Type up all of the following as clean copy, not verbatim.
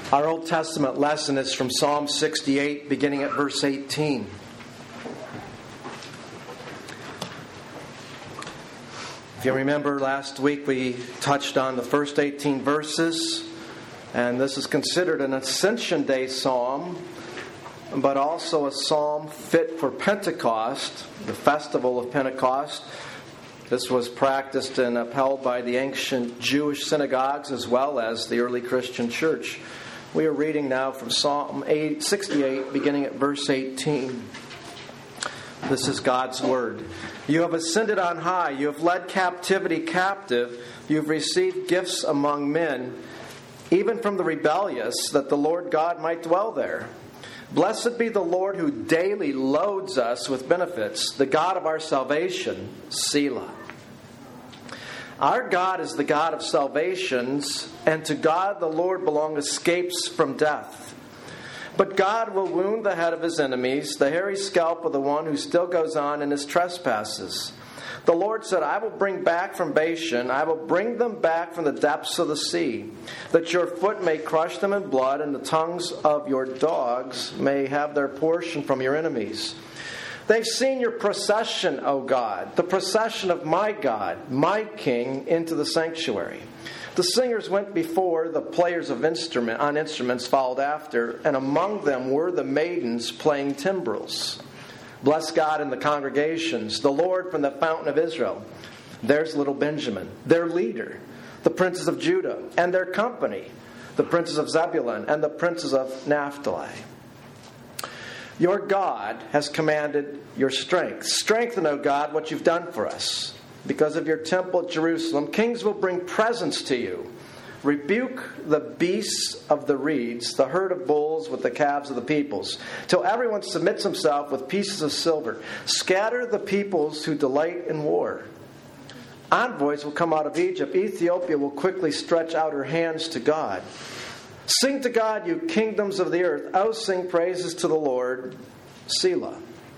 Our Old Testament lesson is from Psalm 68, beginning at verse 18. If you remember, last week we touched on the first 18 verses, and this is considered an Ascension Day psalm, but also a psalm fit for Pentecost, the festival of Pentecost. This was practiced and upheld by the ancient Jewish synagogues as well as the early Christian church. We are reading now from Psalm 68, beginning at verse 18. This is God's Word. You have ascended on high. You have led captivity captive. You have received gifts among men, even from the rebellious, that the Lord God might dwell there. Blessed be the Lord who daily loads us with benefits, the God of our salvation, Selah. Our God is the God of salvations, and to God the Lord belong escapes from death. But God will wound the head of his enemies, the hairy scalp of the one who still goes on in his trespasses. The Lord said, I will bring back from Bashan, I will bring them back from the depths of the sea, that your foot may crush them in blood, and the tongues of your dogs may have their portion from your enemies. They've seen your procession, O God, the procession of my God, my King, into the sanctuary. The singers went before, the players on instruments followed after, and among them were the maidens playing timbrels. Bless God in the congregations, the Lord from the fountain of Israel. There's little Benjamin, their leader, the princes of Judah and their company, the princes of Zebulun and the princes of Naphtali. Your God has commanded your strength. Strengthen, O God, what you've done for us. Because of your temple at Jerusalem, kings will bring presents to you. Rebuke the beasts of the reeds, the herd of bulls with the calves of the peoples, till everyone submits himself with pieces of silver. Scatter the peoples who delight in war. Envoys will come out of Egypt. Ethiopia will quickly stretch out her hands to God. Sing to God, you kingdoms of the earth. Oh, sing praises to the Lord, Selah.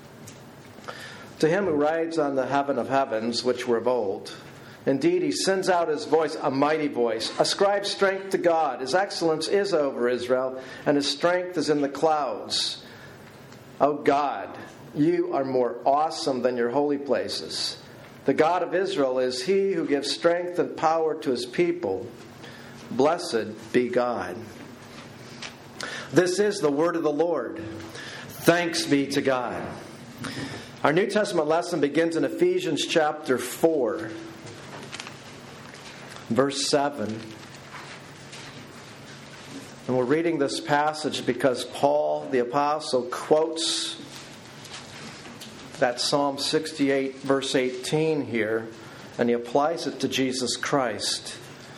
To him who rides on the heaven of heavens, which were of old. Indeed, he sends out his voice, a mighty voice. Ascribe strength to God. His excellence is over Israel, and his strength is in the clouds. O God, you are more awesome than your holy places. The God of Israel is he who gives strength and power to his people. Blessed be God. This is the word of the Lord. Thanks be to God. Our New Testament lesson begins in Ephesians chapter 4, verse 7. And we're reading this passage because Paul, the apostle, quotes that Psalm 68, verse 18 here, and he applies it to Jesus Christ.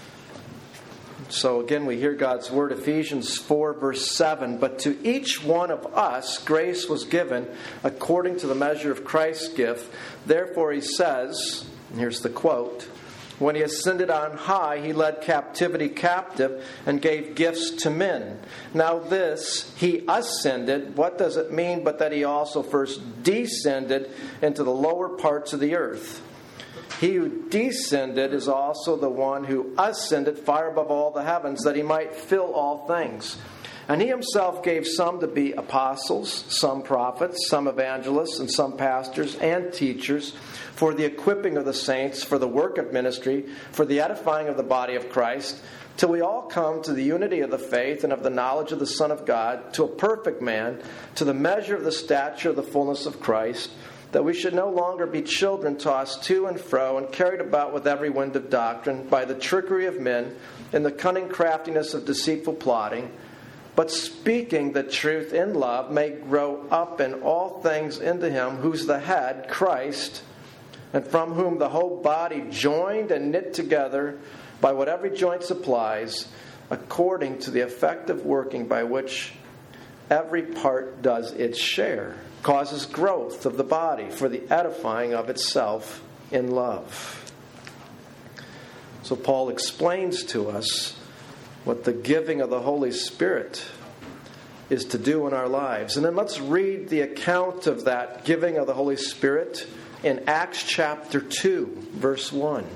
So again, we hear God's word, Ephesians 4, verse 7. But to each one of us grace was given according to the measure of Christ's gift. Therefore he says, and here's the quote, when he ascended on high, he led captivity captive and gave gifts to men. Now this, he ascended, what does it mean but that he also first descended into the lower parts of the earth? He who descended is also the one who ascended far above all the heavens, that he might fill all things. And he himself gave some to be apostles, some prophets, some evangelists, and some pastors and teachers, for the equipping of the saints, for the work of ministry, for the edifying of the body of Christ, till we all come to the unity of the faith and of the knowledge of the Son of God, to a perfect man, to the measure of the stature of the fullness of Christ, that we should no longer be children tossed to and fro and carried about with every wind of doctrine by the trickery of men and the cunning craftiness of deceitful plotting, but speaking the truth in love may grow up in all things into him who's the head, Christ, and from whom the whole body joined and knit together by what every joint supplies, according to the effective working by which every part does its share, causes growth of the body for the edifying of itself in love. So Paul explains to us what the giving of the Holy Spirit is to do in our lives. And then let's read the account of that giving of the Holy Spirit in Acts chapter 2, verse 1.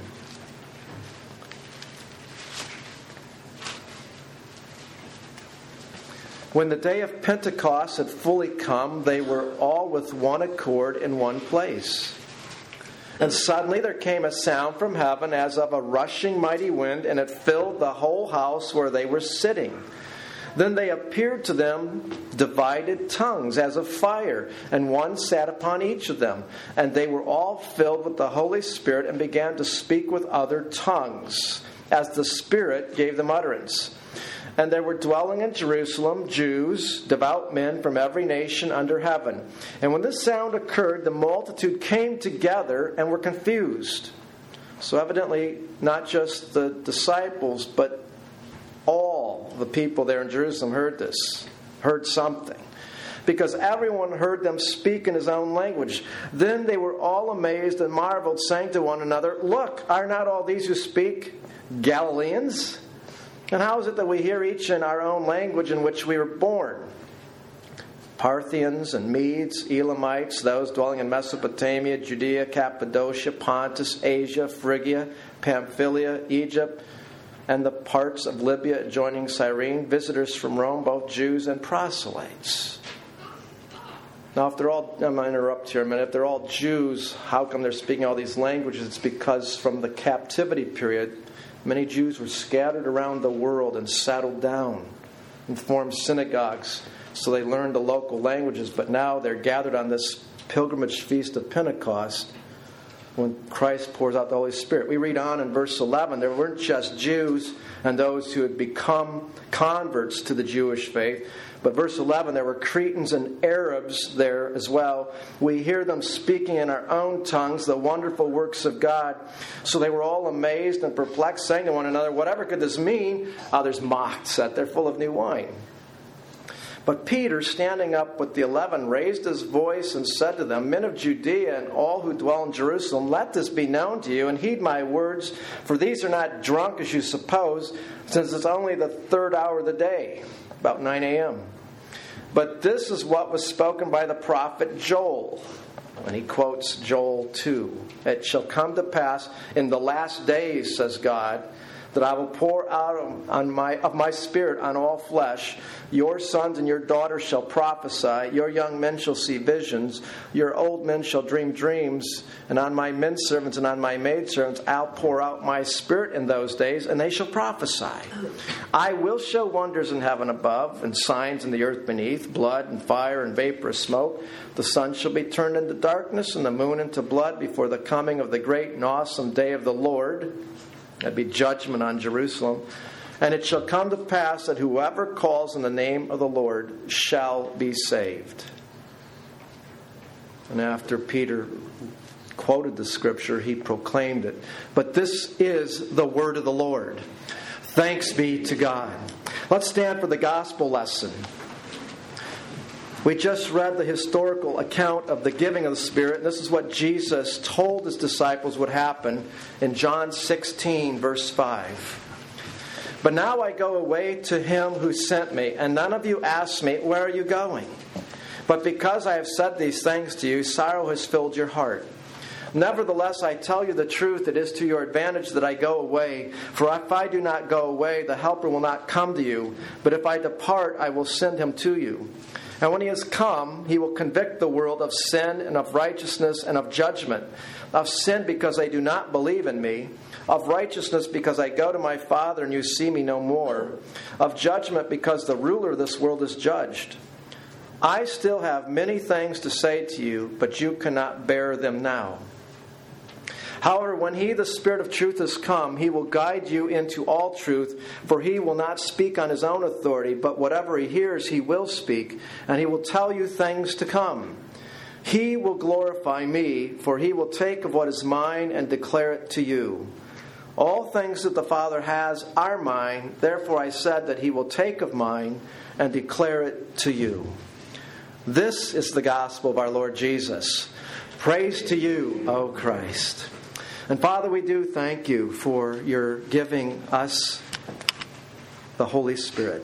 When the day of Pentecost had fully come, they were all with one accord in one place. And suddenly there came a sound from heaven as of a rushing mighty wind, and it filled the whole house where they were sitting. Then they appeared to them divided tongues as of fire, and one sat upon each of them. And they were all filled with the Holy Spirit and began to speak with other tongues, as the Spirit gave them utterance. And there were dwelling in Jerusalem Jews, devout men from every nation under heaven. And when this sound occurred, the multitude came together and were confused. So evidently, not just the disciples, but all the people there in Jerusalem heard something. Because everyone heard them speak in his own language. Then they were all amazed and marveled, saying to one another, "Look, are not all these who speak Galileans? And how is it that we hear each in our own language in which we were born?" Parthians and Medes, Elamites, those dwelling in Mesopotamia, Judea, Cappadocia, Pontus, Asia, Phrygia, Pamphylia, Egypt, and the parts of Libya adjoining Cyrene, visitors from Rome, both Jews and proselytes. Now, if they're all, I'm going to interrupt here a minute. If they're all Jews, how come they're speaking all these languages? It's because from the captivity period, many Jews were scattered around the world and settled down and formed synagogues. So they learned the local languages. But now they're gathered on this pilgrimage feast of Pentecost when Christ pours out the Holy Spirit. We read on in verse 11, there weren't just Jews and those who had become converts to the Jewish faith. But verse 11, there were Cretans and Arabs there as well. We hear them speaking in our own tongues the wonderful works of God. So they were all amazed and perplexed, saying to one another, "Whatever could this mean?" Others mocked, said, "They're full of new wine." But Peter, standing up with the 11, raised his voice and said to them, "Men of Judea and all who dwell in Jerusalem, let this be known to you, and heed my words. For these are not drunk as you suppose, since it's only the third hour of the day," about 9 a.m. "But this is what was spoken by the prophet Joel." And he quotes Joel 2. "It shall come to pass in the last days, says God, that I will pour out of my Spirit on all flesh. Your sons and your daughters shall prophesy. Your young men shall see visions. Your old men shall dream dreams. And on my men servants and on my maidservants I'll pour out my Spirit in those days, and they shall prophesy. I will show wonders in heaven above, and signs in the earth beneath, blood and fire and vapor of smoke. The sun shall be turned into darkness, and the moon into blood, before the coming of the great and awesome day of the Lord." That'd be judgment on Jerusalem. "And it shall come to pass that whoever calls on the name of the Lord shall be saved." And after Peter quoted the scripture, he proclaimed it. But this is the word of the Lord. Thanks be to God. Let's stand for the gospel lesson. We just read the historical account of the giving of the Spirit. And this is what Jesus told his disciples would happen in John 16, verse 5. "But now I go away to him who sent me, and none of you ask me, 'Where are you going?' But because I have said these things to you, sorrow has filled your heart. Nevertheless, I tell you the truth, it is to your advantage that I go away. For if I do not go away, the Helper will not come to you. But if I depart, I will send him to you. And when he has come, he will convict the world of sin and of righteousness and of judgment. Of sin, because they do not believe in me. Of righteousness, because I go to my Father and you see me no more. Of judgment, because the ruler of this world is judged. I still have many things to say to you, but you cannot bear them now. However, when he, the Spirit of truth, has come, he will guide you into all truth, for he will not speak on his own authority, but whatever he hears he will speak, and he will tell you things to come. He will glorify me, for he will take of what is mine and declare it to you. All things that the Father has are mine, therefore I said that he will take of mine and declare it to you." This is the gospel of our Lord Jesus. Praise to you, O Christ. And Father, we do thank you for your giving us the Holy Spirit.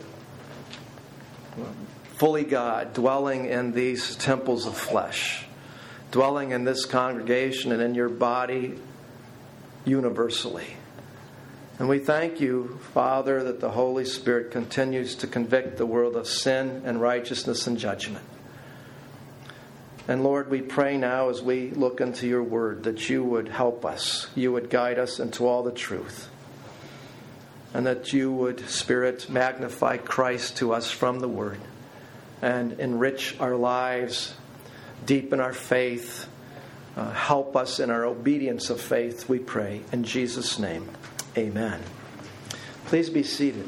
Fully God, dwelling in these temples of flesh, dwelling in this congregation and in your body universally. And we thank you, Father, that the Holy Spirit continues to convict the world of sin and righteousness and judgment. And Lord, we pray now as we look into your word that you would help us. You would guide us into all the truth. And that you would, Spirit, magnify Christ to us from the word and enrich our lives, deepen our faith, help us in our obedience of faith, we pray. In Jesus' name, amen. Please be seated.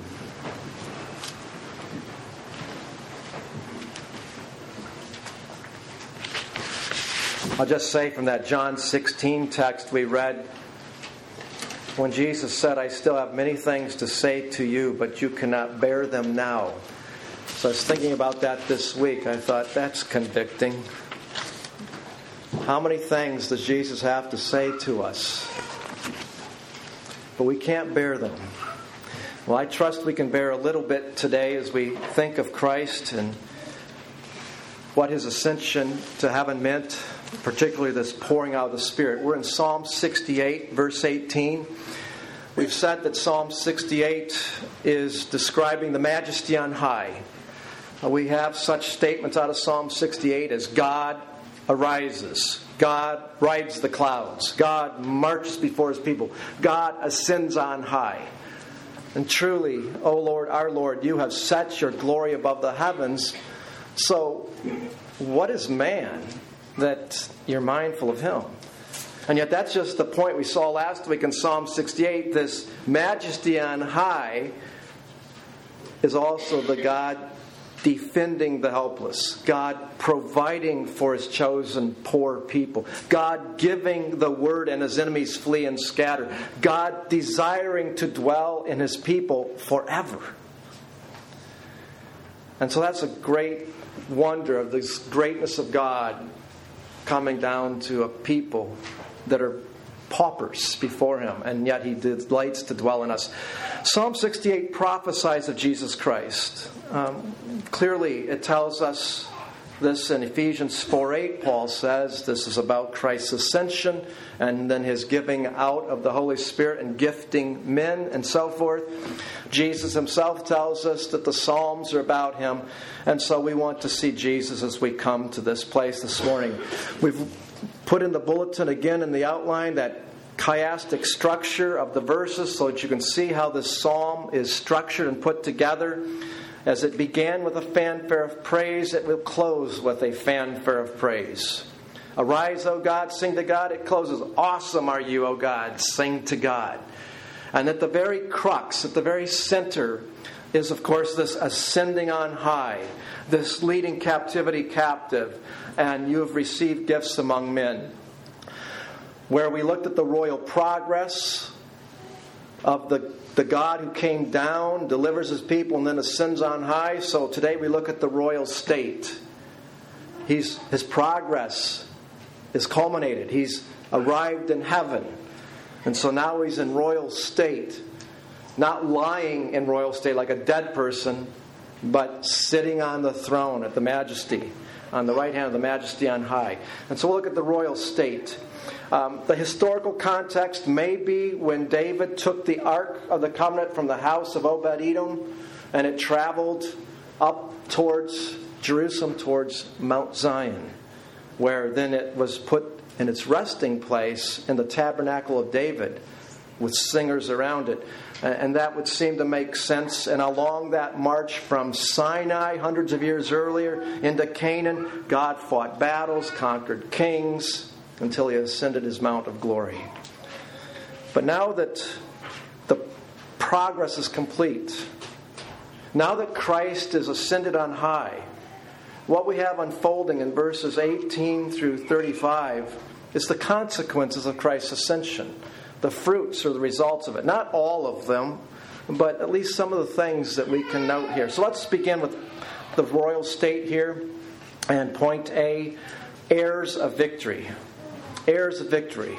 I'll just say from that John 16 text we read, when Jesus said, I still have many things to say to you, but you cannot bear them now. So I was thinking about that this week. I thought, that's convicting. How many things does Jesus have to say to us? But we can't bear them. Well, I trust we can bear a little bit today as we think of Christ and what his ascension to heaven meant, particularly this pouring out of the Spirit. We're in Psalm 68, verse 18. We've said that Psalm 68 is describing the majesty on high. We have such statements out of Psalm 68 as God arises, God rides the clouds, God marches before his people, God ascends on high. And truly, O Lord, our Lord, you have set your glory above the heavens. So, what is man that you're mindful of him? And yet that's just the point we saw last week in Psalm 68. This majesty on high is also the God defending the helpless, God providing for his chosen poor people, God giving the word and his enemies flee and scatter, God desiring to dwell in his people forever. And so that's a great wonder of this greatness of God coming down to a people that are paupers before him, and yet he delights to dwell in us. Psalm 68 prophesies of Jesus Christ. Clearly, it tells us this in Ephesians 4:8. Paul says this is about Christ's ascension and then his giving out of the Holy Spirit and gifting men and so forth. Jesus himself tells us that the Psalms are about him, and so we want to see Jesus as we come to this place this morning. We've put in the bulletin again in the outline that chiastic structure of the verses so that you can see how this psalm is structured and put together. As it began with a fanfare of praise, it will close with a fanfare of praise. Arise, O God, sing to God. It closes, awesome are you, O God, sing to God. And at the very crux, at the very center, is of course this ascending on high, this leading captivity captive, and you have received gifts among men. Where we looked at the royal progress of the God who came down, delivers his people, and then ascends on high. So today we look at the royal state. His progress is culminated. He's arrived in heaven. And so now he's in royal state. Not lying in royal state like a dead person, but sitting on the throne at the majesty, on the right hand of the majesty on high. And so we'll look at the royal state. The historical context may be when David took the Ark of the Covenant from the house of Obed-Edom and it traveled up towards Jerusalem, towards Mount Zion, where then it was put in its resting place in the tabernacle of David with singers around it. And that would seem to make sense. And along that march from Sinai, hundreds of years earlier, into Canaan, God fought battles, conquered kings, until he ascended his mount of glory. But now that the progress is complete, now that Christ is ascended on high, what we have unfolding in verses 18 through 35 is the consequences of Christ's ascension. The fruits or the results of it. Not all of them, but at least some of the things that we can note here. So let's begin with the royal state here. And point A, heirs of victory. Heirs of victory.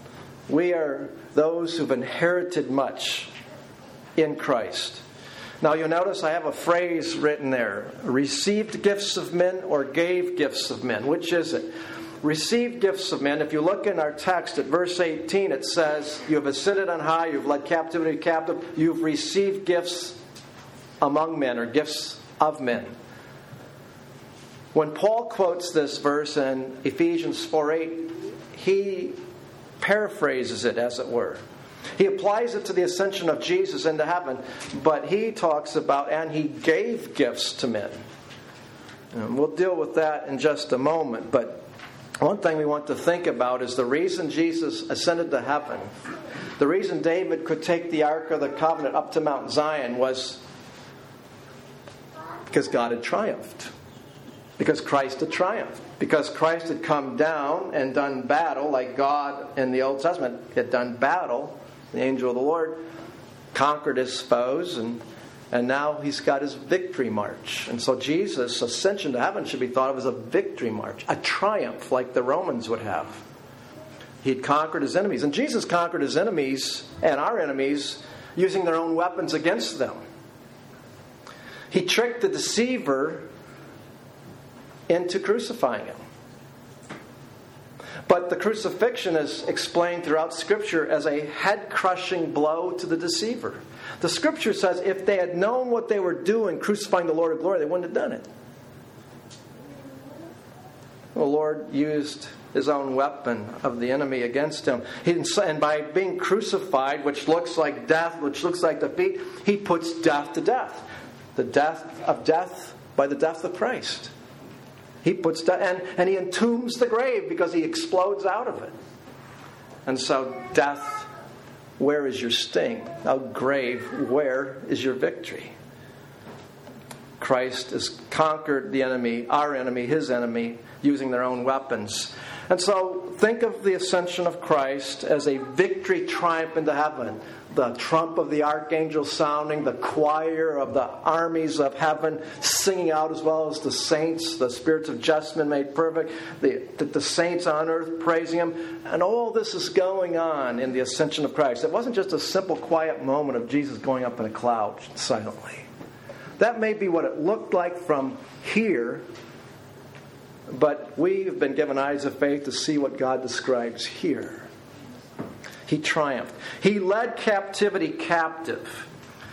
We are those who've inherited much in Christ. Now you'll notice I have a phrase written there. Received gifts of men or gave gifts of men. Which is it? received gifts of men. If you look in our text at verse 18, it says, you have ascended on high, you've led captivity captive, you've received gifts among men, or gifts of men. When Paul quotes this verse in Ephesians 4:8, he paraphrases it, as it were. He applies it to the ascension of Jesus into heaven, but he talks about, and he gave gifts to men. And we'll deal with that in just a moment, but one thing we want to think about is the reason Jesus ascended to heaven, the reason David could take the Ark of the Covenant up to Mount Zion was because God had triumphed. Because Christ had triumphed. Because Christ had come down and done battle like God in the Old Testament had done battle. The angel of the Lord conquered his foes, and now he's got his victory march. And so Jesus' ascension to heaven should be thought of as a victory march, a triumph like the Romans would have. He'd conquered his enemies. And Jesus conquered his enemies and our enemies using their own weapons against them. He tricked the deceiver into crucifying him. But the crucifixion is explained throughout Scripture as a head-crushing blow to the deceiver. The Scripture says if they had known what they were doing, crucifying the Lord of glory, they wouldn't have done it. The Lord used his own weapon of the enemy against him. And by being crucified, which looks like death, which looks like defeat, he puts death to death. The death of death by the death of Christ. He puts death, and he entombs the grave because he explodes out of it. And so, death, where is your sting? Oh, grave, where is your victory? Christ has conquered the enemy, our enemy, his enemy, using their own weapons. And so, think of the ascension of Christ as a victory triumph into heaven. The trump of the archangel sounding, the choir of the armies of heaven singing out, as well as the saints, the spirits of just men made perfect, the saints on earth praising him. And all this is going on in the ascension of Christ. It wasn't just a simple quiet moment of Jesus going up in a cloud silently. That may be what it looked like from here, but we have been given eyes of faith to see what God describes here. He triumphed. He led captivity captive.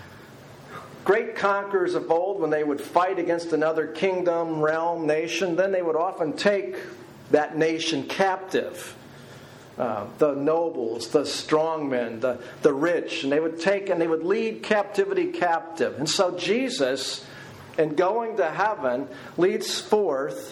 Great conquerors of old, when they would fight against another kingdom, realm, nation, then they would often take that nation captive. The nobles, the strong men, the rich, and they would take and they would lead captivity captive. And so Jesus, in going to heaven, leads forth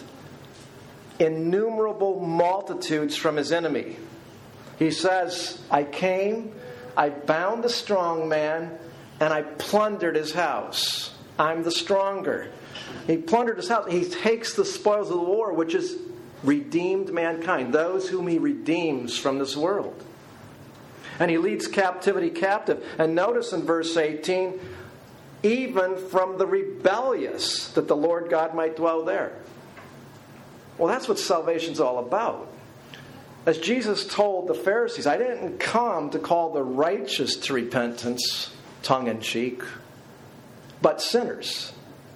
innumerable multitudes from his enemy. He says, I came, I bound the strong man, and I plundered his house. I'm the stronger. He plundered his house. He takes the spoils of the war, which is redeemed mankind, those whom he redeems from this world. And he leads captivity captive. And notice in verse 18, even from the rebellious, that the Lord God might dwell there. Well, that's what salvation's all about. As Jesus told the Pharisees, I didn't come to call the righteous to repentance, tongue-in-cheek, but sinners.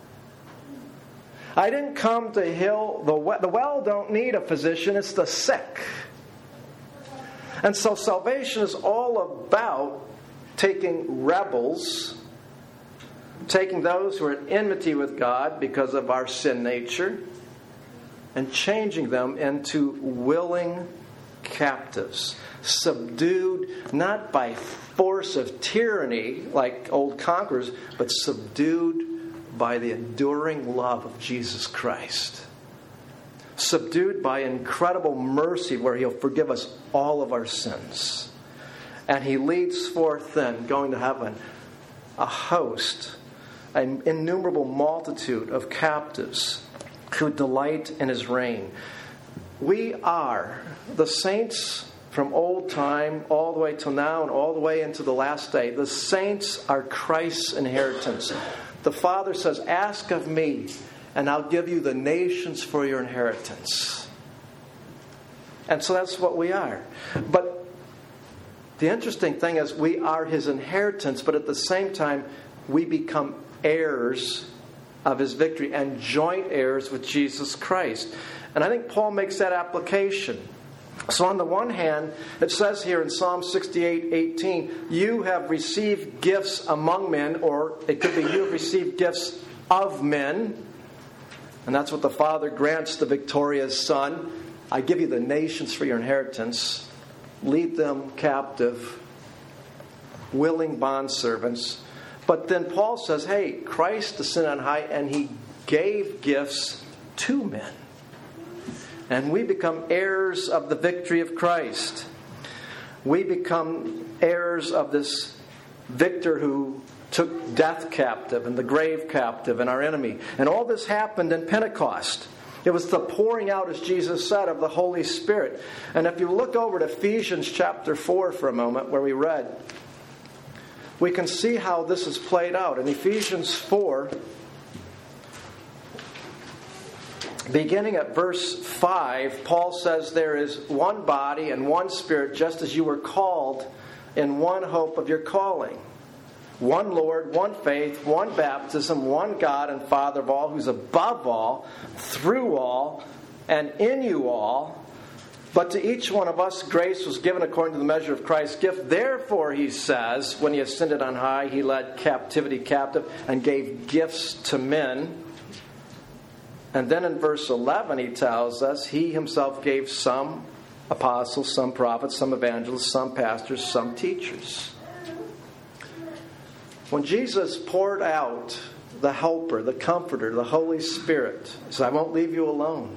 I didn't come to heal the well. The well don't need a physician, it's the sick. And so salvation is all about taking rebels, taking those who are in enmity with God because of our sin nature, and changing them into willing captives, subdued not by force of tyranny like old conquerors, but subdued by the enduring love of Jesus Christ. Subdued by incredible mercy where he'll forgive us all of our sins. And he leads forth then, going to heaven, a host, an innumerable multitude of captives who delight in his reign. We are the saints from old time all the way till now and all the way into the last day. The saints are Christ's inheritance. The Father says, ask of me, and I'll give you the nations for your inheritance. And so that's what we are. But the interesting thing is we are his inheritance, but at the same time, we become heirs of his victory and joint heirs with Jesus Christ. And I think Paul makes that application. So on the one hand, it says here in Psalm 68:18, you have received gifts among men, or it could be you have received gifts of men. And that's what the Father grants the victorious Son. I give you the nations for your inheritance. Lead them captive, willing bondservants. But then Paul says, hey, Christ ascended on high and he gave gifts to men. And we become heirs of the victory of Christ. We become heirs of this victor who took death captive and the grave captive and our enemy. And all this happened in Pentecost. It was the pouring out, as Jesus said, of the Holy Spirit. And if you look over to Ephesians chapter 4 for a moment, where we read, we can see how this is played out. In Ephesians 4, beginning at verse 5, Paul says there is one body and one Spirit, just as you were called in one hope of your calling. One Lord, one faith, one baptism, one God and Father of all, who's above all, through all, and in you all. But to each one of us grace was given according to the measure of Christ's gift. Therefore, he says, when he ascended on high, he led captivity captive and gave gifts to men. And then in verse 11 he tells us, he himself gave some apostles, some prophets, some evangelists, some pastors, some teachers. When Jesus poured out the Helper, the Comforter, the Holy Spirit, he said, I won't leave you alone.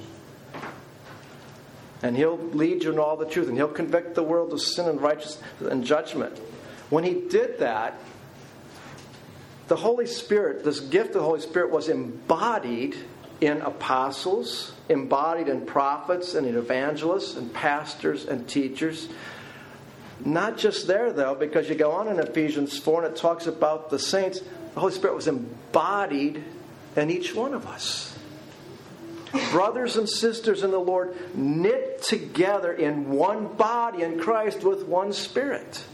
And he'll lead you in all the truth. And he'll convict the world of sin and righteousness and judgment. When he did that, the Holy Spirit, this gift of the Holy Spirit, was embodied in apostles, embodied in prophets and in evangelists and pastors and teachers. Not just there, though, because you go on in Ephesians 4 and it talks about the saints. The Holy Spirit was embodied in each one of us. Brothers and sisters in the Lord, knit together in one body in Christ with one Spirit.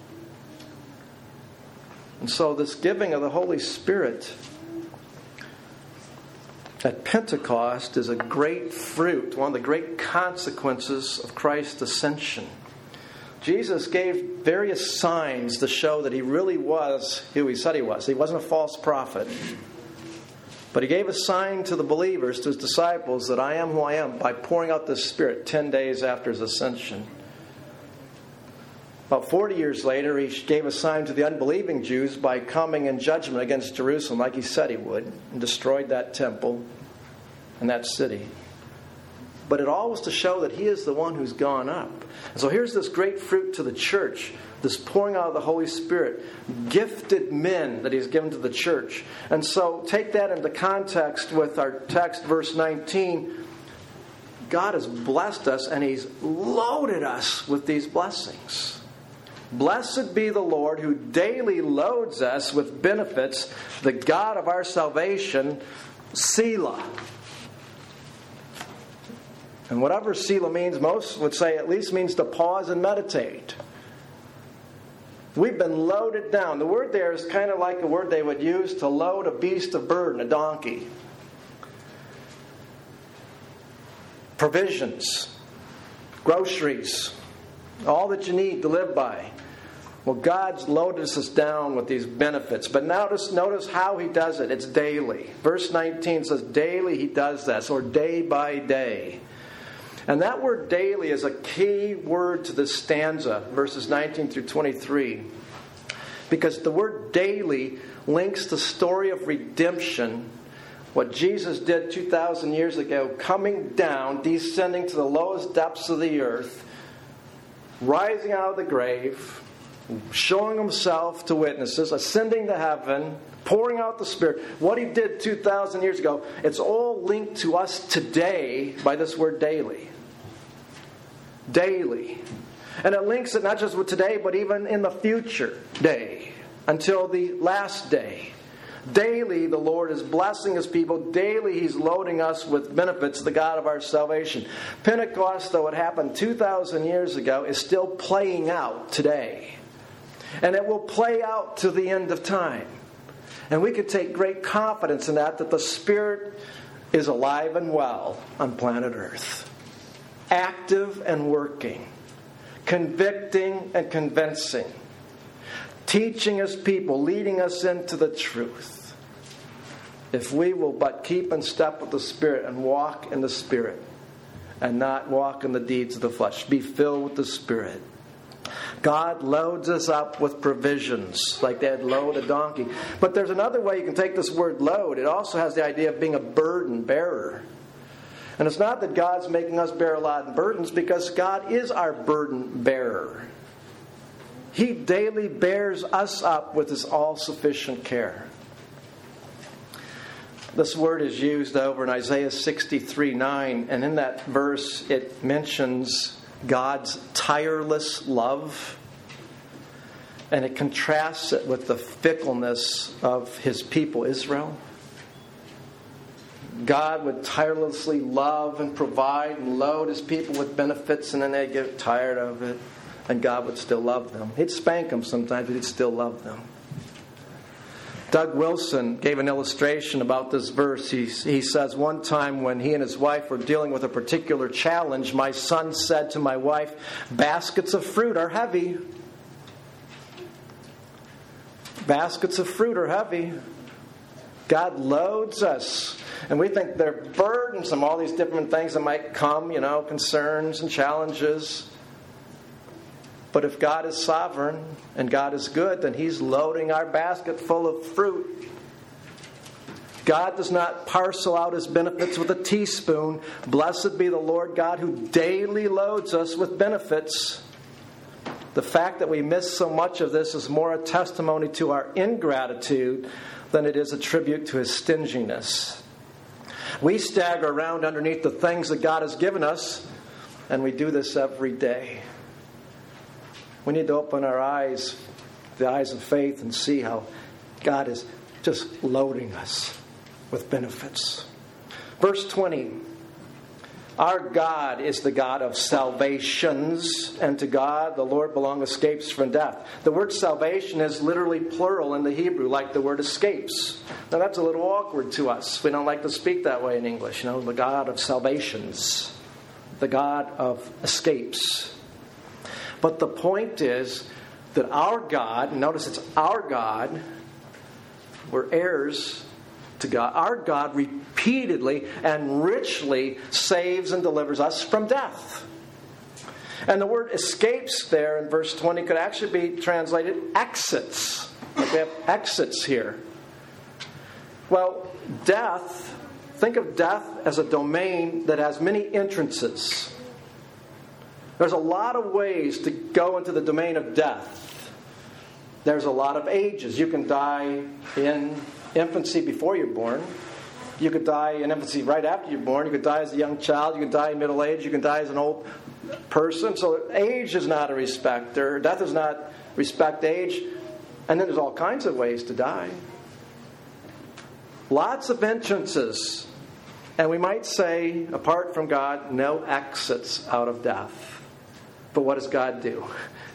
And so this giving of the Holy Spirit at Pentecost is a great fruit, one of the great consequences of Christ's ascension. Jesus gave various signs to show that he really was who he said he was. He wasn't a false prophet. But he gave a sign to the believers, to his disciples, that I am who I am, by pouring out the Spirit 10 days after his ascension. About 40 years later, he gave a sign to the unbelieving Jews by coming in judgment against Jerusalem, like he said he would, and destroyed that temple and that city. But it all was to show that he is the one who's gone up. And so here's this great fruit to the church, this pouring out of the Holy Spirit, gifted men that he's given to the church. And so take that into context with our text, verse 19. God has blessed us and he's loaded us with these blessings. Blessed be the Lord who daily loads us with benefits, the God of our salvation, Selah. And whatever Selah means, most would say at least means to pause and meditate. We've been loaded down. The word there is kind of like a word they would use to load a beast of burden, a donkey. Provisions, groceries, all that you need to live by. Well, God's loaded us down with these benefits. But notice how he does it. It's daily. Verse 19 says daily he does this, or day by day. And that word daily is a key word to this stanza, verses 19 through 23. Because the word daily links the story of redemption, what Jesus did 2,000 years ago, coming down, descending to the lowest depths of the earth, rising out of the grave, showing himself to witnesses, ascending to heaven, pouring out the Spirit. What he did 2,000 years ago, it's all linked to us today by this word daily. Daily. And it links it not just with today, but even in the future day, until the last day. Daily, the Lord is blessing his people. Daily, he's loading us with benefits, the God of our salvation. Pentecost, though it happened 2,000 years ago, is still playing out today. And it will play out to the end of time. And we could take great confidence in that the Spirit is alive and well on planet Earth. Active and working. Convicting and convincing. Teaching His people, leading us into the truth. If we will but keep in step with the Spirit and walk in the Spirit and not walk in the deeds of the flesh. Be filled with the Spirit. God loads us up with provisions, like they'd load a donkey. But there's another way you can take this word load. It also has the idea of being a burden bearer. And it's not that God's making us bear a lot of burdens, because God is our burden bearer. He daily bears us up with His all-sufficient care. This word is used over in Isaiah 63:9, and in that verse it mentions God's tireless love, and it contrasts it with the fickleness of His people Israel. God would tirelessly love and provide and load His people with benefits, and then they'd get tired of it, and God would still love them. He'd spank them sometimes, but He'd still love them. Doug Wilson gave an illustration about this verse. He says, one time when he and his wife were dealing with a particular challenge, my son said to my wife, "Baskets of fruit are heavy." Baskets of fruit are heavy. God loads us. And we think they're burdensome, all these different things that might come, concerns and challenges. But if God is sovereign and God is good, then He's loading our basket full of fruit. God does not parcel out His benefits with a teaspoon. Blessed be the Lord God who daily loads us with benefits. The fact that we miss so much of this is more a testimony to our ingratitude than it is a tribute to His stinginess. We stagger around underneath the things that God has given us, and we do this every day. We need to open our eyes, the eyes of faith, and see how God is just loading us with benefits. Verse 20. Our God is the God of salvations, and to God the Lord belong escapes from death. The word salvation is literally plural in the Hebrew, like the word escapes. Now that's a little awkward to us. We don't like to speak that way in English. The God of salvations, the God of escapes. But the point is that our God, notice it's our God, we're heirs to God. Our God repeatedly and richly saves and delivers us from death. And the word escapes there in verse 20 could actually be translated exits. Like we have exits here. Well, death, think of death as a domain that has many entrances. There's a lot of ways to go into the domain of death. There's a lot of ages. You can die in infancy before you're born. You could die in infancy right after you're born. You could die as a young child. You can die in middle age. You can die as an old person. So age is not a respecter. Death does not respect age. And then there's all kinds of ways to die. Lots of entrances. And we might say, apart from God, no exits out of death. But what does God do?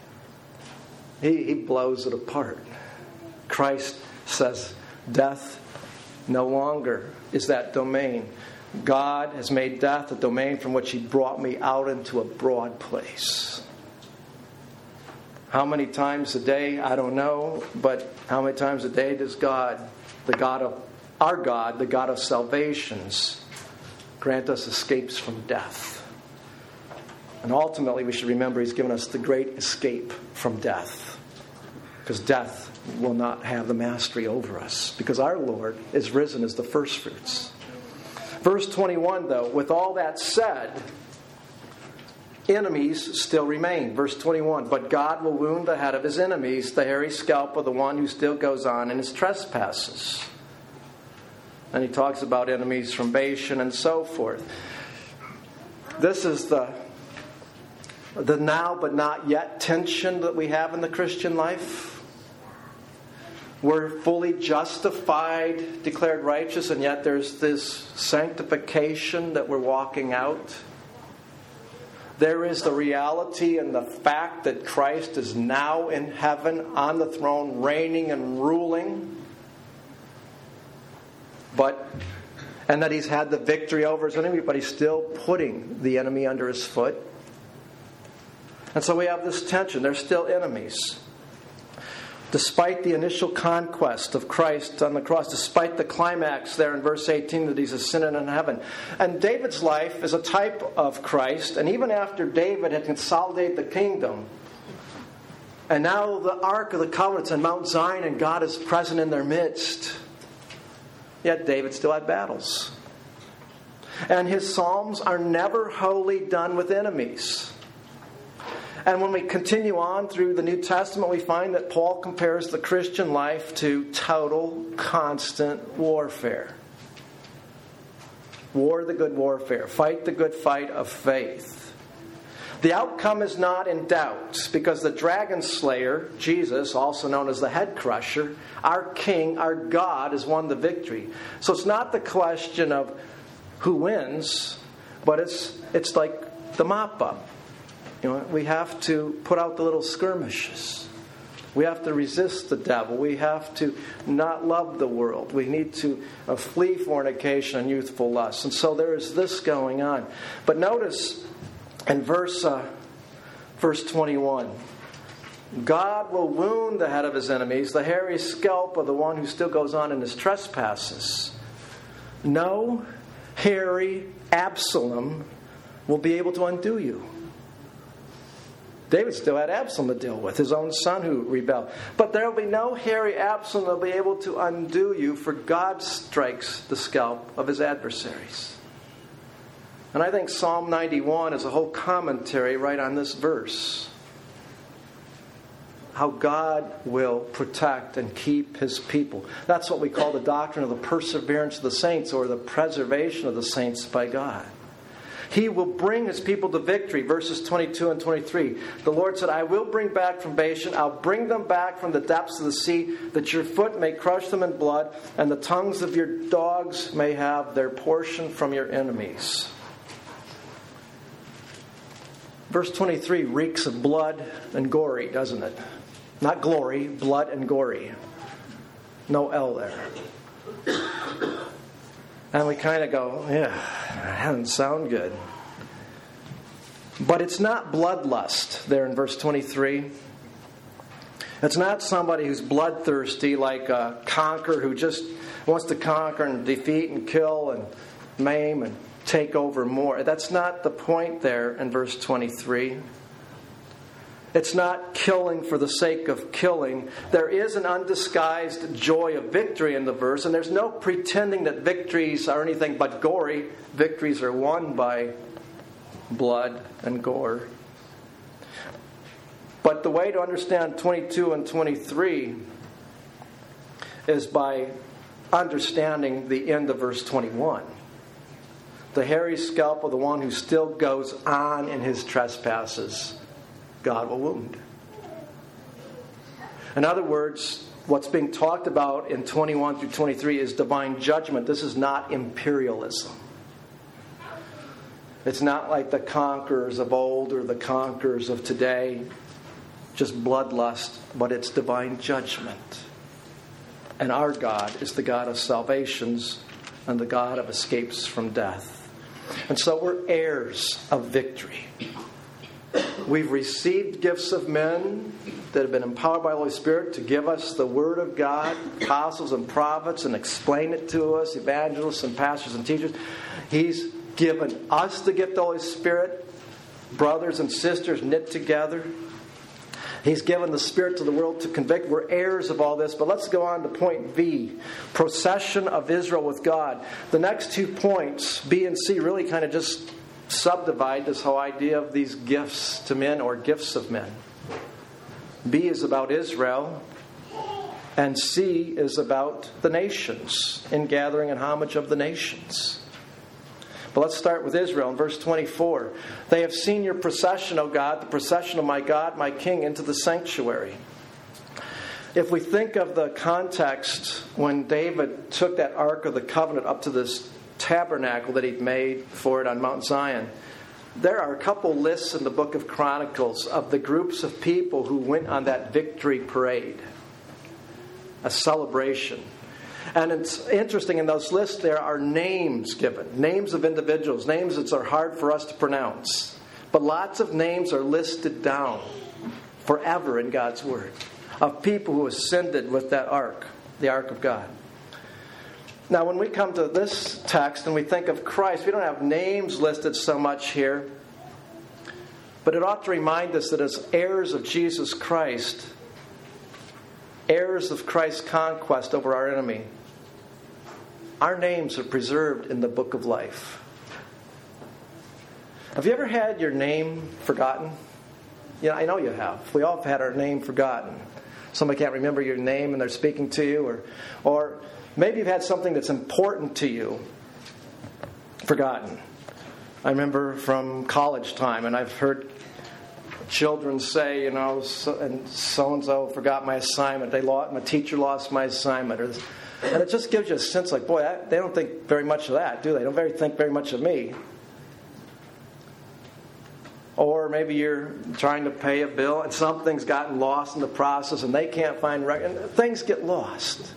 He blows it apart. Christ says, death no longer is that domain. God has made death a domain from which He brought me out into a broad place. How many times a day? I don't know. But how many times a day does God, the God of our God, the God of salvations, grant us escapes from death? And ultimately, we should remember He's given us the great escape from death. Because death will not have the mastery over us. Because our Lord is risen as the firstfruits. Verse 21, though, with all that said, enemies still remain. Verse 21, but God will wound the head of His enemies, the hairy scalp of the one who still goes on in his trespasses. And He talks about enemies from Bashan and so forth. This is the now but not yet tension that we have in the Christian life. We're fully justified, declared righteous, and yet there's this sanctification that we're walking out. There is the reality and the fact that Christ is now in heaven on the throne, reigning and ruling. and that he's had the victory over his enemy, but he's still putting the enemy under his foot. And so we have this tension. They're still enemies. Despite the initial conquest of Christ on the cross, despite the climax there in verse 18 that he's ascended in heaven. And David's life is a type of Christ. And even after David had consolidated the kingdom, and now the Ark of the Covenant's on Mount Zion and God is present in their midst, yet David still had battles. And his psalms are never wholly done with enemies. And when we continue on through the New Testament, we find that Paul compares the Christian life to total, constant warfare. War the good warfare. Fight the good fight of faith. The outcome is not in doubt, because the dragon slayer, Jesus, also known as the head crusher, our King, our God, has won the victory. So it's not the question of who wins, but it's like the mop-up. We have to put out the little skirmishes. We have to resist the devil. We have to not love the world. We need to flee fornication and youthful lust. And so there is this going on. But notice in verse 21, God will wound the head of his enemies, the hairy scalp of the one who still goes on in his trespasses. No hairy Absalom will be able to undo you. David still had Absalom to deal with, his own son who rebelled. But there will be no hairy Absalom that will be able to undo you, for God strikes the scalp of his adversaries. And I think Psalm 91 is a whole commentary right on this verse. How God will protect and keep his people. That's what we call the doctrine of the perseverance of the saints, or the preservation of the saints by God. He will bring his people to victory. Verses 22 and 23. The Lord said, I will bring back from Bashan. I'll bring them back from the depths of the sea, that your foot may crush them in blood, and the tongues of your dogs may have their portion from your enemies. Verse 23 reeks of blood and gory, doesn't it? Not glory, blood and gory. No L there. And we kind of go, yeah, that doesn't sound good. But it's not bloodlust there in verse 23. It's not somebody who's bloodthirsty, like a conqueror who just wants to conquer and defeat and kill and maim and take over more. That's not the point there in verse 23. It's not killing for the sake of killing. There is an undisguised joy of victory in the verse, and there's no pretending that victories are anything but gory. Victories are won by blood and gore. But the way to understand 22 and 23 is by understanding the end of verse 21. The hairy scalp of the one who still goes on in his trespasses, God will wound. In other words, what's being talked about in 21 through 23 is divine judgment. This is not imperialism. It's not like the conquerors of old or the conquerors of today, just bloodlust, but it's divine judgment. And our God is the God of salvations and the God of escapes from death. And so we're heirs of victory. We've received gifts of men that have been empowered by the Holy Spirit to give us the Word of God, apostles and prophets, and explain it to us, evangelists and pastors and teachers. He's given us the gift of the Holy Spirit, brothers and sisters knit together. He's given the Spirit to the world to convict. We're heirs of all this. But let's go on to point B, procession of Israel with God. The next 2 points, B and C, really kind of just subdivide this whole idea of these gifts to men, or gifts of men. B is about Israel, and C is about the nations, in gathering and homage of the nations. But let's start with Israel in verse 24. They have seen your procession, O God, the procession of my God, my King, into the sanctuary. If we think of the context when David took that Ark of the Covenant up to this tabernacle that he'd made for it on Mount Zion, there are a couple lists in the book of Chronicles of the groups of people who went on that victory parade, a celebration. And it's interesting, in those lists there are names given, names of individuals, names that are hard for us to pronounce. But lots of names are listed down forever in God's Word of people who ascended with that ark, the ark of God. Now, when we come to this text and we think of Christ, we don't have names listed so much here. But it ought to remind us that as heirs of Jesus Christ, heirs of Christ's conquest over our enemy, our names are preserved in the book of life. Have you ever had your name forgotten? Yeah, I know you have. We all have had our name forgotten. Somebody can't remember your name and they're speaking to you, or maybe you've had something that's important to you forgotten. I remember from college time, and I've heard children say, and so-and-so forgot my assignment. My teacher lost my assignment. And it just gives you a sense like, boy, they don't think very much of that, do they? They don't think very much of me. Or maybe you're trying to pay a bill and something's gotten lost in the process and they can't find and things get lost.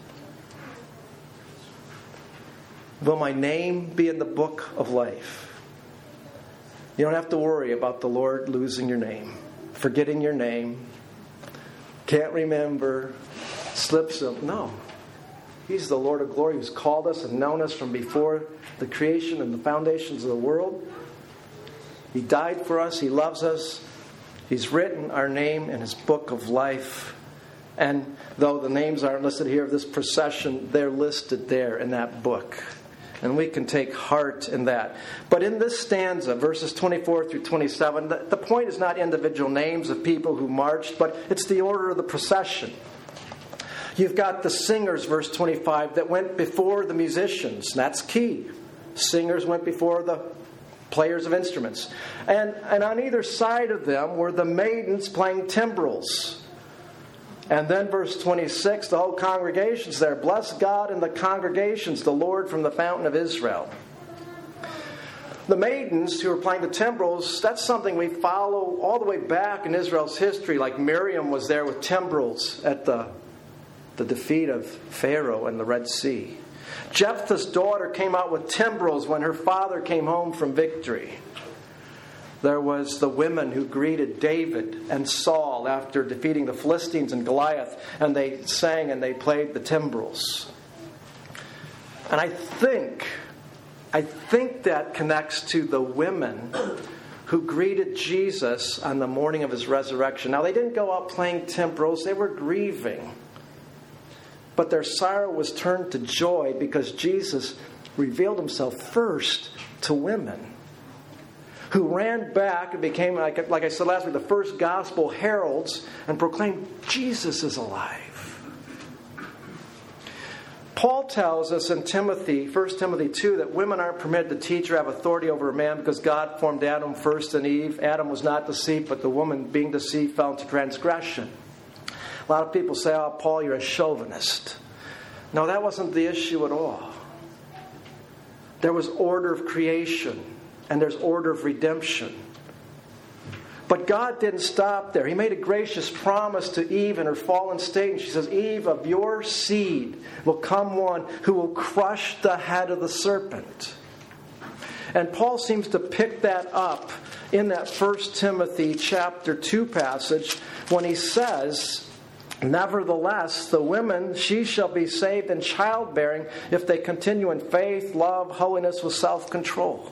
Will my name be in the book of life? You don't have to worry about the Lord losing your name, forgetting your name, can't remember, slips up. No. He's the Lord of glory who's called us and known us from before the creation and the foundations of the world. He died for us. He loves us. He's written our name in His book of life. And though the names aren't listed here of this procession, they're listed there in that book. And we can take heart in that. But in this stanza, verses 24 through 27, the point is not individual names of people who marched, but it's the order of the procession. You've got the singers, verse 25, that went before the musicians. That's key. Singers went before the players of instruments. And on either side of them were the maidens playing timbrels. And then verse 26, the whole congregation's there. Bless God in the congregations, the Lord from the fountain of Israel. The maidens who were playing the timbrels, that's something we follow all the way back in Israel's history. Like Miriam was there with timbrels at the defeat of Pharaoh and the Red Sea. Jephthah's daughter came out with timbrels when her father came home from victory. There was the women who greeted David and Saul after defeating the Philistines and Goliath, and they sang and they played the timbrels. And I think that connects to the women who greeted Jesus on the morning of His resurrection. Now, they didn't go out playing timbrels, they were grieving. But their sorrow was turned to joy because Jesus revealed Himself first to women who ran back and became, like I said last week, the first gospel heralds and proclaimed Jesus is alive. Paul tells us in 1 Timothy 2, that women aren't permitted to teach or have authority over a man because God formed Adam first and Eve. Adam was not deceived, but the woman being deceived fell into transgression. A lot of people say, oh, Paul, you're a chauvinist. No, that wasn't the issue at all. There was order of creation, and there's order of redemption. But God didn't stop there. He made a gracious promise to Eve in her fallen state. And she says, Eve, of your seed will come one who will crush the head of the serpent. And Paul seems to pick that up in that 1 Timothy chapter 2 passage when he says, nevertheless, the women, she shall be saved in childbearing if they continue in faith, love, holiness with self-control.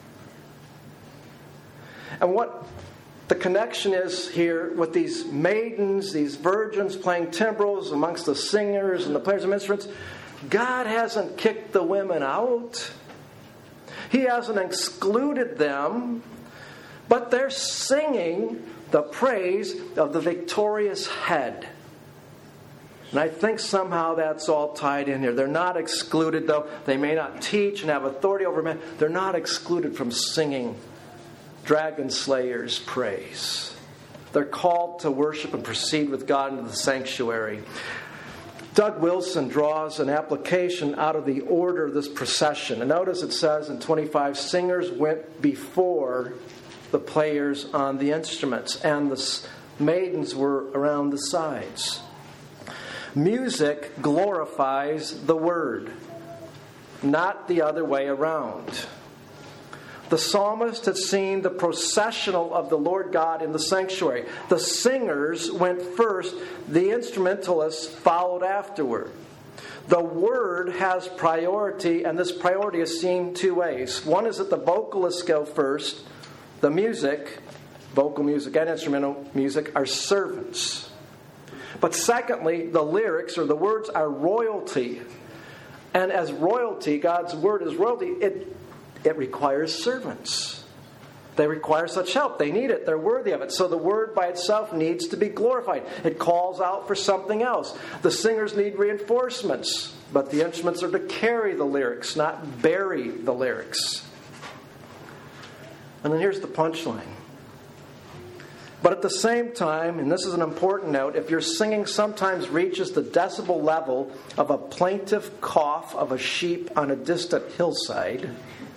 And what the connection is here with these maidens, these virgins playing timbrels amongst the singers and the players of instruments, God hasn't kicked the women out. He hasn't excluded them, but they're singing the praise of the victorious head. And I think somehow that's all tied in here. They're not excluded, though. They may not teach and have authority over men. They're not excluded from singing Dragon Slayer's praise. They're called to worship and proceed with God into the sanctuary. Doug Wilson draws an application out of the order of this procession. And notice it says in 25, singers went before the players on the instruments, and the maidens were around the sides. Music glorifies the Word, not the other way around. The psalmist had seen the processional of the Lord God in the sanctuary. The singers went first, the instrumentalists followed afterward. The Word has priority, and this priority is seen two ways. One is that the vocalists go first. The music, vocal music and instrumental music, are servants. But secondly, the lyrics or the words are royalty. And as royalty, God's Word is royalty, it requires servants. They require such help. They need it. They're worthy of it. So the Word by itself needs to be glorified. It calls out for something else. The singers need reinforcements, but the instruments are to carry the lyrics, not bury the lyrics. And then here's the punchline. But at the same time, and this is an important note, if your singing sometimes reaches the decibel level of a plaintive cough of a sheep on a distant hillside,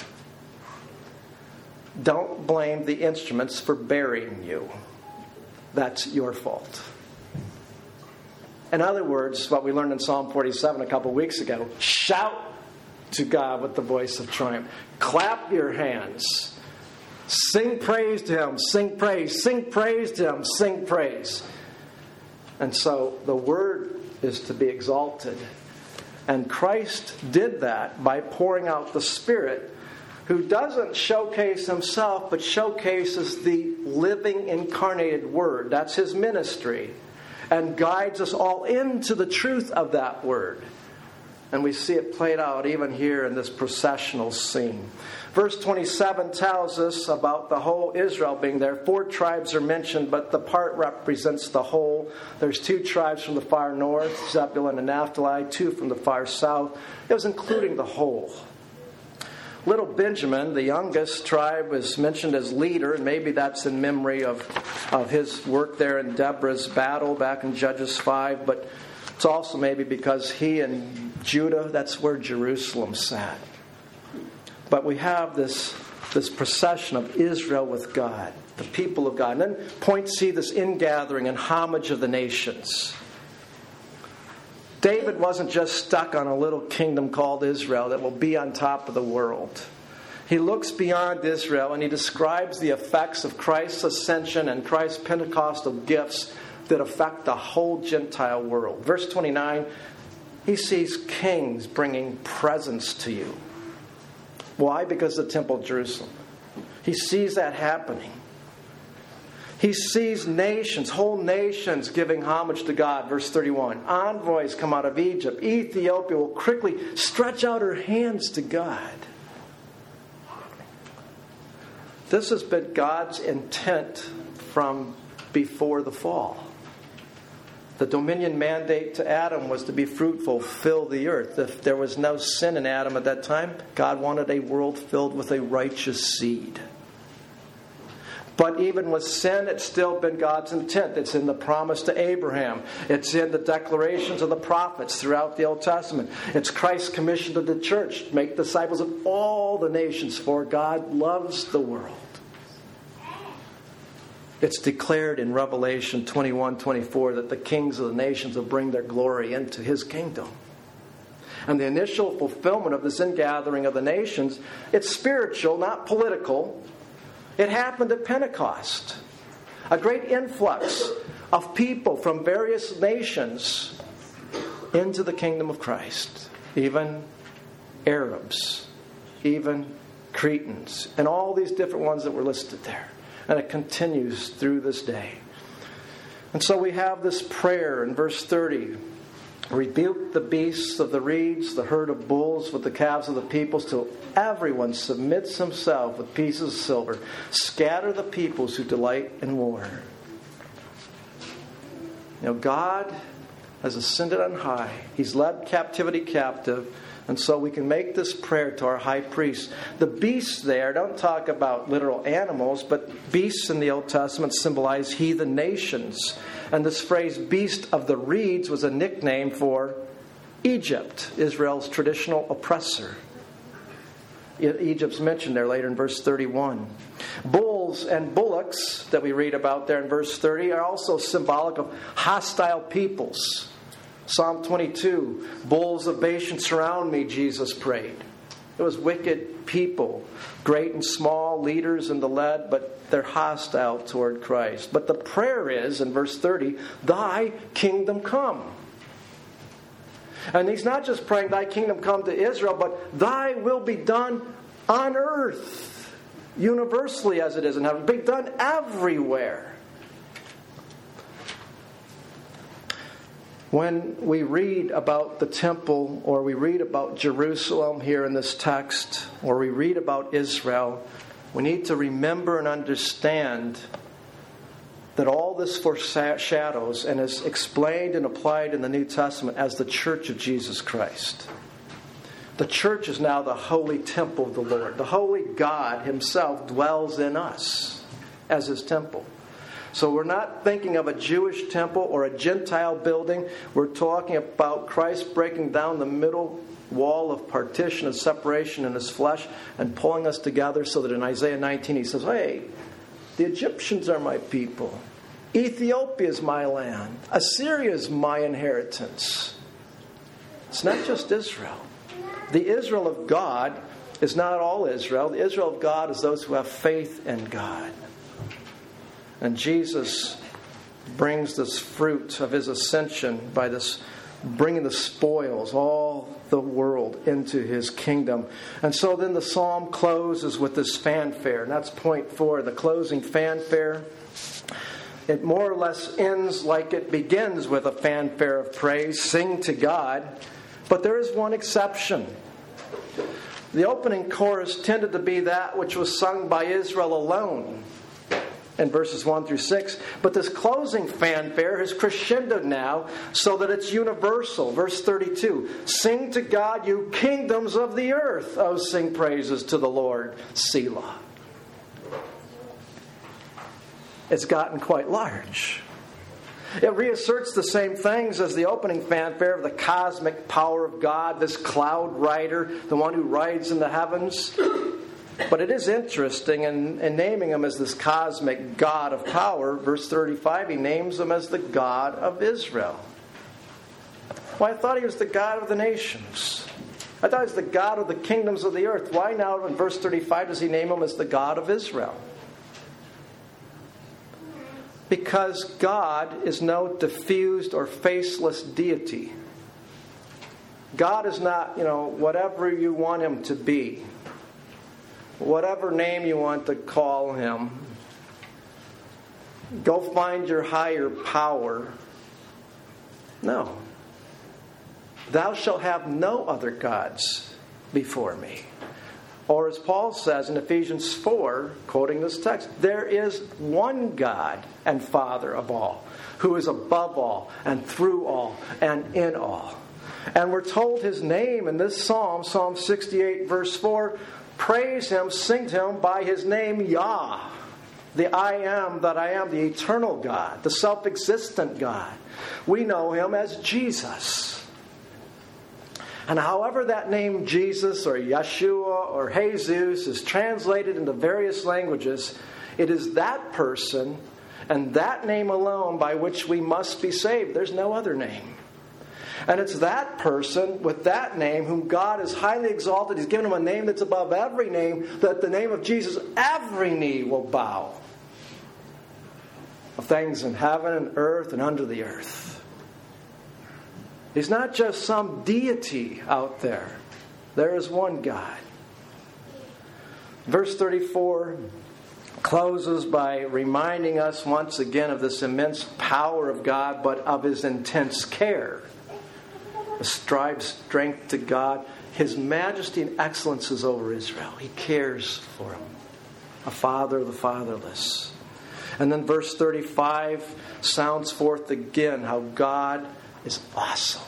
don't blame the instruments for burying you. That's your fault. In other words, what we learned in Psalm 47 a couple weeks ago, shout to God with the voice of triumph. Clap your hands. Sing praise to Him. Sing praise. Sing praise to Him. Sing praise. And so the Word is to be exalted. And Christ did that by pouring out the Spirit, who doesn't showcase Himself, but showcases the living incarnated Word. That's His ministry. And guides us all into the truth of that Word. And we see it played out even here in this processional scene. Verse 27 tells us about the whole Israel being there. 4 tribes are mentioned, but the part represents the whole. There's 2 tribes from the far north, Zebulun and Naphtali, 2 from the far south. It was including the whole. Little Benjamin, the youngest tribe, was mentioned as leader, and maybe that's in memory of his work there in Deborah's battle back in Judges 5, but it's also maybe because he and Judah, that's where Jerusalem sat. But we have this procession of Israel with God, the people of God. And then point C, this ingathering and homage of the nations. David wasn't just stuck on a little kingdom called Israel that will be on top of the world. He looks beyond Israel and he describes the effects of Christ's ascension and Christ's Pentecostal gifts that affect the whole Gentile world. Verse 29, he sees kings bringing presents to you. Why? Because of the temple of Jerusalem. He sees that happening. He sees nations, whole nations giving homage to God. Verse 31, envoys come out of Egypt. Ethiopia will quickly stretch out her hands to God. This has been God's intent from before the fall. The dominion mandate to Adam was to be fruitful, fill the earth. If there was no sin in Adam at that time, God wanted a world filled with a righteous seed. But even with sin, it's still been God's intent. It's in the promise to Abraham. It's in the declarations of the prophets throughout the Old Testament. It's Christ's commission to the church. Make disciples of all the nations, for God loves the world. It's declared in Revelation 21:24 that the kings of the nations will bring their glory into His kingdom. And the initial fulfillment of this ingathering of the nations, it's spiritual, not political. It happened at Pentecost. A great influx of people from various nations into the kingdom of Christ. Even Arabs, even Cretans, and all these different ones that were listed there. And it continues through this day. And so we have this prayer in verse 30. Rebuke the beasts of the reeds, the herd of bulls with the calves of the peoples, till everyone submits himself with pieces of silver. Scatter the peoples who delight in war. You know, God has ascended on high. He's led captivity captive. And so we can make this prayer to our high priest. The beasts there, don't talk about literal animals, but beasts in the Old Testament symbolize heathen nations. And this phrase, beast of the reeds, was a nickname for Egypt, Israel's traditional oppressor. Egypt's mentioned there later in verse 31. Bulls and bullocks that we read about there in verse 30 are also symbolic of hostile peoples. Psalm 22, bulls of Bashan surround me, Jesus prayed. It was wicked people, great and small, leaders in the led, but they're hostile toward Christ. But the prayer is, in verse 30, thy kingdom come. And he's not just praying, thy kingdom come to Israel, but thy will be done on earth, universally as it is in heaven. Be done everywhere. When we read about the temple, or we read about Jerusalem here in this text, or we read about Israel, we need to remember and understand that all this foreshadows and is explained and applied in the New Testament as the church of Jesus Christ. The church is now the holy temple of the Lord. The holy God himself dwells in us as his temple. So we're not thinking of a Jewish temple or a Gentile building. We're talking about Christ breaking down the middle wall of partition and separation in his flesh and pulling us together so that in Isaiah 19 he says, hey, the Egyptians are my people. Ethiopia is my land. Assyria is my inheritance. It's not just Israel. The Israel of God is not all Israel. The Israel of God is those who have faith in God. And Jesus brings this fruit of his ascension by this bringing the spoils, all the world, into his kingdom. And so then the psalm closes with this fanfare. And that's point 4, the closing fanfare. It more or less ends like it begins with a fanfare of praise, sing to God. But there is one exception. The opening chorus tended to be that which was sung by Israel alone in verses 1 through 6. But this closing fanfare has crescendoed now so that it's universal. Verse 32, sing to God, you kingdoms of the earth. Oh, sing praises to the Lord. Selah. It's gotten quite large. It reasserts the same things as the opening fanfare of the cosmic power of God, this cloud rider, the one who rides in the heavens. But it is interesting in naming him as this cosmic God of power. Verse 35, he names him as the God of Israel. Well, I thought he was the God of the nations. I thought he was the God of the kingdoms of the earth. Why now in verse 35 does he name him as the God of Israel? Because God is no diffused or faceless deity. God is not, whatever you want him to be. Whatever name you want to call him. Go find your higher power. No. Thou shalt have no other gods before me. Or as Paul says in Ephesians 4, quoting this text, there is one God and Father of all, who is above all and through all and in all. And we're told his name in this psalm, Psalm 68, verse 4, praise him, sing to him by his name Yah, the I am that I am, the eternal God, the self-existent God. We know him as Jesus. And however that name Jesus or Yeshua or Jesus is translated into various languages, it is that person and that name alone by which we must be saved. There's no other name. And it's that person with that name whom God has highly exalted. He's given him a name that's above every name, that the name of Jesus, every knee will bow. Of things in heaven and earth and under the earth. He's not just some deity out there. There is one God. Verse 34 closes by reminding us once again of this immense power of God, but of his intense care. Ascribes strength to God. His majesty and excellence is over Israel. He cares for him. A father of the fatherless. And then verse 35 sounds forth again how God is awesome.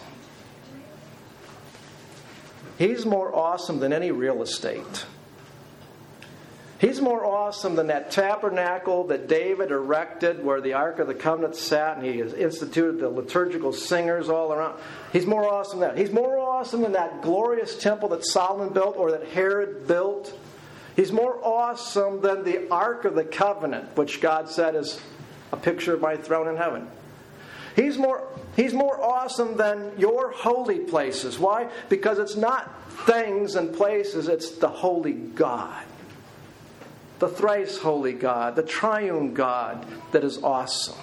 He's more awesome than any real estate. He's more awesome than that tabernacle that David erected where the Ark of the Covenant sat, and he has instituted the liturgical singers all around. He's more awesome than that. He's more awesome than that glorious temple that Solomon built or that Herod built. He's more awesome than the Ark of the Covenant, which God said is a picture of my throne in heaven. He's more He's more awesome than your holy places. Why? Because it's not things and places, it's the holy God. The thrice holy God, the triune God that is awesome.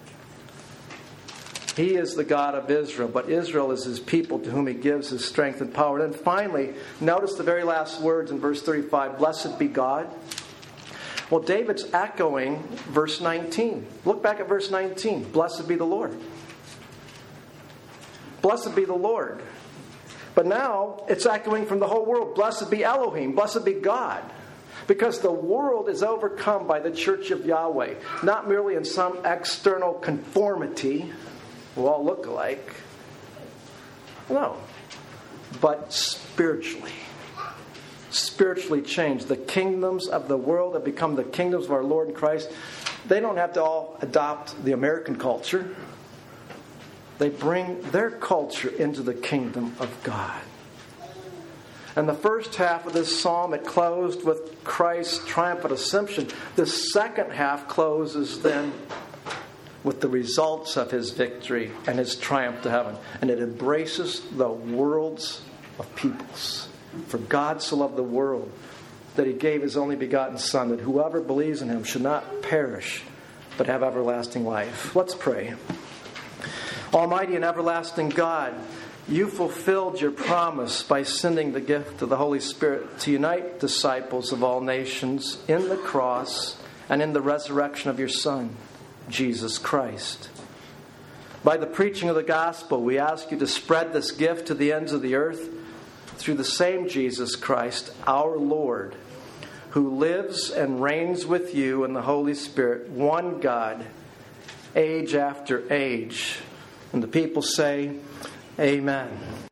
He is the God of Israel, but Israel is His people to whom He gives His strength and power. And then finally, notice the very last words in verse 35, blessed be God. Well, David's echoing verse 19. Look back at verse 19. Blessed be the Lord. Blessed be the Lord. But now it's echoing from the whole world. Blessed be Elohim. Blessed be God. Because the world is overcome by the church of Yahweh. Not merely in some external conformity. We'll all look alike. No. But spiritually. Spiritually changed. The kingdoms of the world have become the kingdoms of our Lord and Christ. They don't have to all adopt the American culture. They bring their culture into the kingdom of God. And the first half of this psalm, it closed with Christ's triumphant ascension. The second half closes then with the results of His victory and His triumph to heaven. And it embraces the worlds of peoples. For God so loved the world that He gave His only begotten Son, that whoever believes in Him should not perish, but have everlasting life. Let's pray. Almighty and everlasting God, You fulfilled Your promise by sending the gift of the Holy Spirit to unite disciples of all nations in the cross and in the resurrection of Your Son, Jesus Christ. By the preaching of the gospel, we ask You to spread this gift to the ends of the earth through the same Jesus Christ, our Lord, who lives and reigns with You in the Holy Spirit, one God, age after age. And the people say, Amen.